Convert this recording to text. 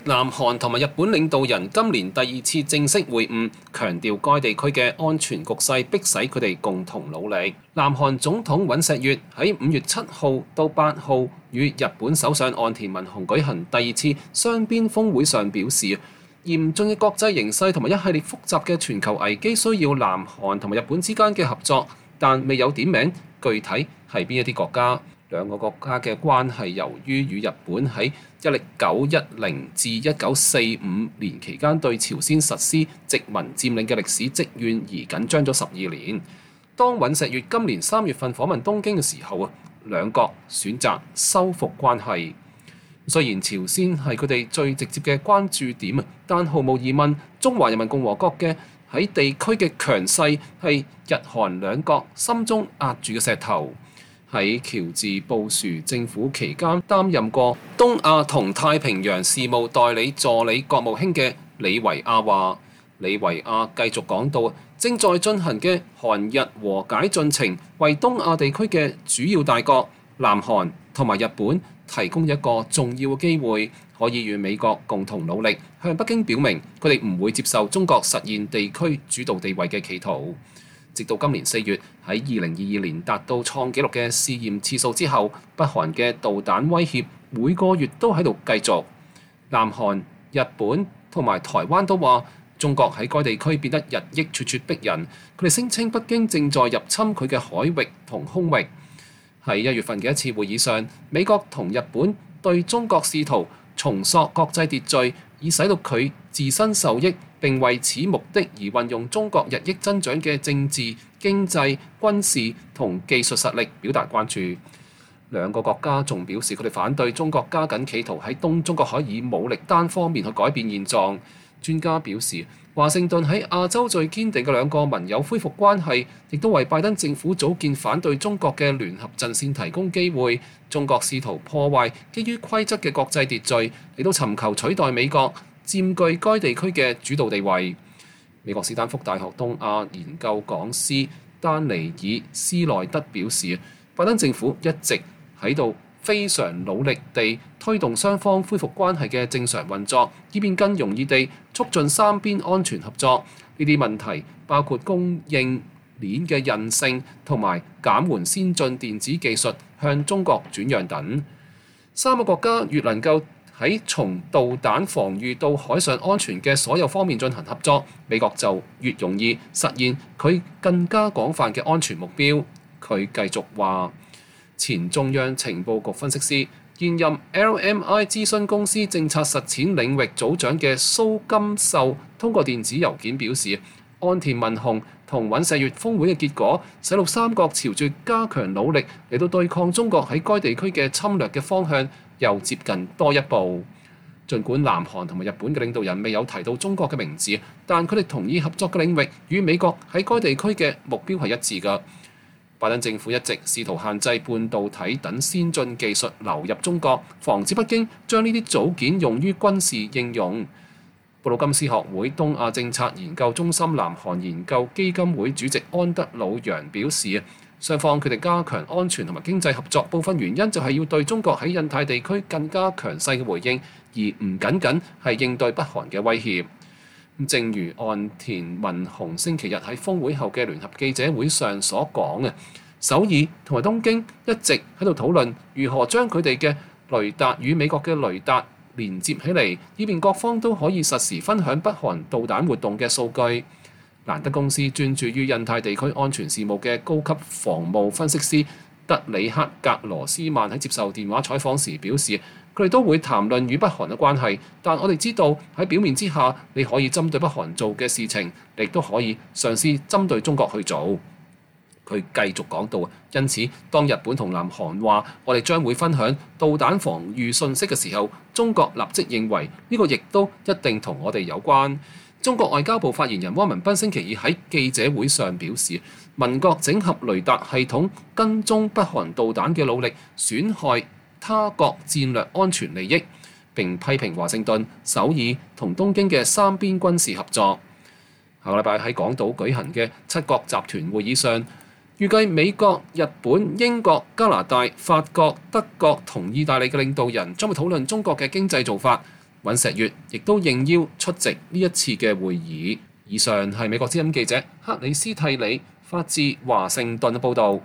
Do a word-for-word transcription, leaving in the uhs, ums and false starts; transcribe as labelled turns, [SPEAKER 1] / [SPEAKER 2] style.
[SPEAKER 1] 南韓同埋日本領導人今年第二次正式會晤，強調該地區嘅安全局勢迫使佢哋共同努力。南韓總統尹錫悅喺五月七號到八號與日本首相岸田文雄舉行第二次雙邊峰會上表示，嚴峻嘅國際形勢同埋一系列複雜嘅全球危機需要南韓同埋日本之間嘅合作，但未有點名具體係邊一啲國家。兩個國家嘅關係由於與日本喺一九一零至一九四五年期間對朝鮮實施殖民佔領嘅歷史積怨而緊張咗十二年。當尹錫悅今年三月份訪問東京嘅時候啊，兩國選擇修復關係。雖然朝鮮係佢哋最直接嘅關注點啊，但毫無疑問，中華人民共和國嘅喺地區嘅強勢係日韓兩國心中壓住嘅石頭。喺喬治布殊政府期間擔任過東亞同太平洋事務代理助理國務卿嘅李維亞話，李維亞繼續講到，正在進行嘅韓日和解進程為東亞地區嘅主要大國南韓同埋日本提供一個重要嘅機會，可以與美國共同努力，向北京表明佢哋唔會接受中國實現地區主導地位嘅企圖。直到今年四月，喺二零二二年達到創紀錄嘅試驗次數之後，北韓嘅導彈威脅每個月都喺度繼續。南韓、日本同埋台灣都話，中國喺該地區變得日益咄咄逼人。佢哋聲稱北京正在入侵佢嘅海域同空域。喺一月份嘅一次會議上，美國同日本對中國試圖重塑國際秩序，以使到佢自身受益，並為此目的而運用中國日益增長嘅政治、經濟、軍事同技術實力表達關注。兩個國家仲表示佢哋反對中國加緊企圖喺東中國海以武力單方面去改變現狀。專家表示，華盛頓喺亞洲最堅定嘅兩個盟友恢復關係，亦都為拜登政府組建反對中國嘅聯合陣線提供機會。中國試圖破壞基於規則嘅國際秩序，亦都尋求取代美國佔據該地區嘅主導地位。美國史丹福大學東亞研究講師丹尼爾斯內德表示，拜登政府一直喺度非常努力地推動雙方恢復關係嘅正常運作，以便更容易地促進三邊安全合作。呢啲問題包括供應鏈嘅韌性同埋減緩先進電子技術向中國轉讓等。三個國家越能夠喺從導彈防禦到海上安全嘅所有方面進行合作，美國就越容易實現佢更加廣泛嘅安全目標。佢繼續話，前中央情報局分析師、現任 L M I 諮詢公司政策實踐領域組長嘅蘇金秀通過電子郵件表示，岸田文雄同尹錫悅峰會嘅結果，使到三國朝住加強努力嚟到對抗中國喺該地區嘅侵略嘅方向又接近多一步。儘管南韓同埋日本嘅領導人未有提到中國嘅名字，但佢哋同意合作嘅領域與美國喺該地區嘅目標係一致㗎。拜登政府一直試圖限制半導體等先進技術流入中國，防止北京將呢啲組件用於軍事應用。布魯金斯學會東亞政策研究中心南韓研究基金會主席安德魯揚表示，雙方決定加強安全同埋經濟合作，部分原因就係要對中國喺印太地區更加強勢嘅回應，而唔僅僅係應對北韓嘅威脅。正如岸田文雄星期日喺峰會後嘅聯合記者會上所講嘅，首爾同埋東京一直喺度討論如何將佢哋嘅雷達與美國嘅雷達連接起嚟，以便各方都可以實時分享北韓導彈活動嘅數據。蘭德公司專注於印太地區安全事務嘅高級防務分析師德里克格羅斯曼喺接受電話採訪時表示，佢哋都會談論與北韓嘅關係，但我哋知道喺表面之下，你可以針對北韓做嘅事情，亦都可以嘗試針對中國去做。佢繼續講到，因此當日本同南韓話我哋將會分享導彈防禦信息嘅時候，中國立即認為呢個亦都一定同我哋有關。中國外交部發言人汪文斌星期二喺記者會上表示，民國整合雷達系統跟蹤北韓導彈嘅努力損害他國戰略安全利益，並批評華盛頓、首爾同東京嘅三邊軍事合作。下個禮拜喺港島舉行嘅七國集團會議上，預計美國、日本、英國、加拿大、法國、德國同意大利嘅領導人將會討論中國嘅經濟做法。 尹錫悅亦都應邀出席呢一次嘅會議。以上係美國之音記者克里斯蒂里發自華盛頓嘅報導。